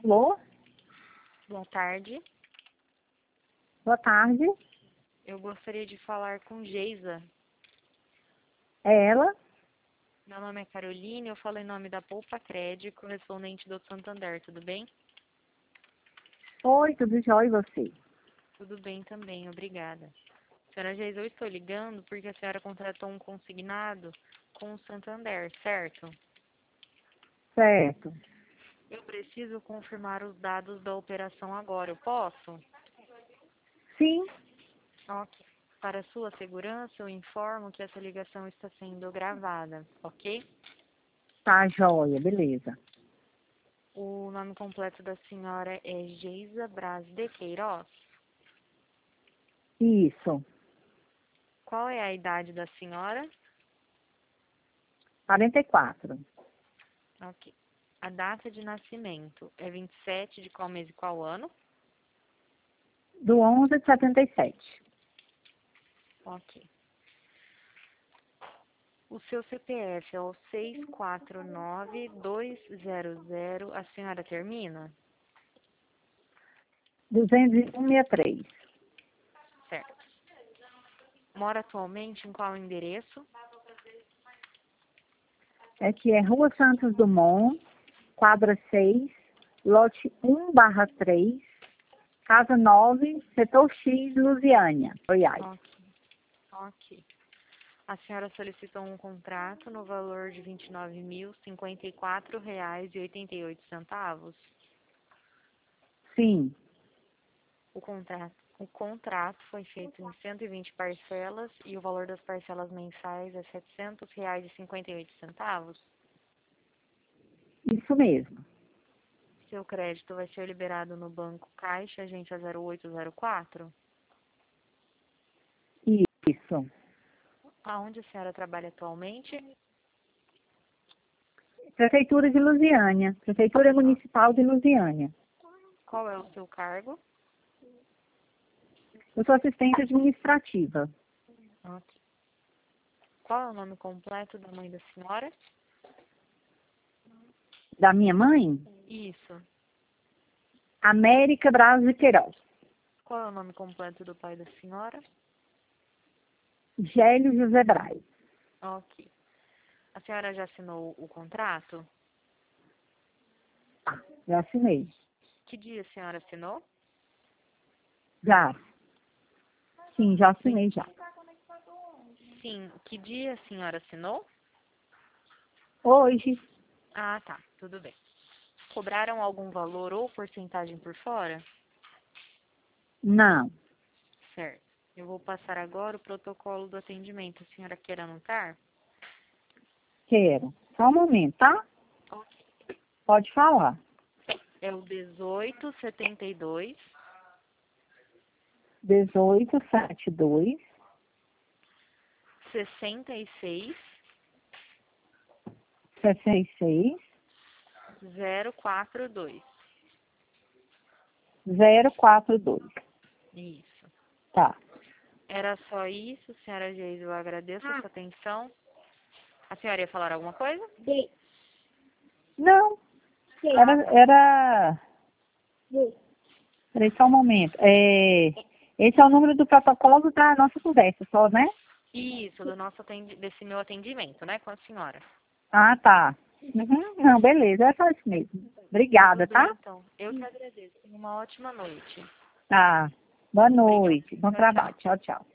Alô? Boa tarde. Boa tarde. Eu gostaria de falar com Geisa. É ela? Meu nome é Caroline, eu falo em nome da Poupa Crédito, correspondente do Santander, tudo bem? Oi, tudo jóia e você? Tudo bem também, obrigada. Senhora Geisa, eu estou ligando porque a senhora contratou um consignado com o Santander, certo? Certo. Eu preciso confirmar os dados da operação agora, eu posso? Sim, Ok. Para sua segurança, eu informo que essa ligação está sendo gravada, ok? tá jóia, beleza. O nome completo da senhora é Geisa Braz de Queiroz. Isso, Qual é a idade da senhora? 44. Ok. A data de nascimento é 27 de qual mês e qual ano? Do 11 de 77. Ok. O seu CPF é o 649200. A senhora termina? 201,63. Certo. Mora atualmente em qual endereço? É que é Rua Santos Dumont, quadra 6, lote 1/3, casa 9, setor X, Lusiânia, Goiás. Ok. Ok. A senhora solicitou um contrato no valor de R$ 29.054,88. Sim, O contrato foi feito em 120 parcelas e o valor das parcelas mensais é R$ 700,58. isso mesmo. Seu crédito vai ser liberado no Banco Caixa, agência 0804. Isso. Aonde a senhora trabalha atualmente? Prefeitura de Lusiânia. Prefeitura Municipal de Lusiânia. Qual é o seu cargo? Eu sou assistente administrativa. Ok. Qual é o nome completo da mãe da senhora? Da minha mãe, Isso. América Braz de Queiroz. Qual é o nome completo do pai da senhora? Gélio José Braz. Ok. A senhora já assinou o contrato? Já assinei. Que dia a senhora assinou? Já. Sim, já Sim. assinei já. Sim. Que dia a senhora assinou? Hoje, Ah, tá. Tudo bem. Cobraram algum valor ou porcentagem por fora? não. Certo. Eu vou passar agora o protocolo do atendimento. A senhora quer anotar? Quero. Só um momento, tá? Ok. Pode falar. É o 1872 1872 66 66 042. 042. Isso. Tá. Era só isso, senhora Geise. Eu agradeço a sua atenção. A senhora ia falar alguma coisa? Não. Era... Peraí, só um momento. Esse é o número do protocolo da nossa conversa, só, né? Isso, desse meu atendimento, né, com a senhora. Ah, tá. Uhum. Não, beleza. É só isso mesmo. Obrigada, Tudo bem, tá? então. Eu que agradeço. Tenha uma ótima noite. Tá. Boa Obrigada. noite. Bom Tchau, tchau. trabalho. Tchau, tchau.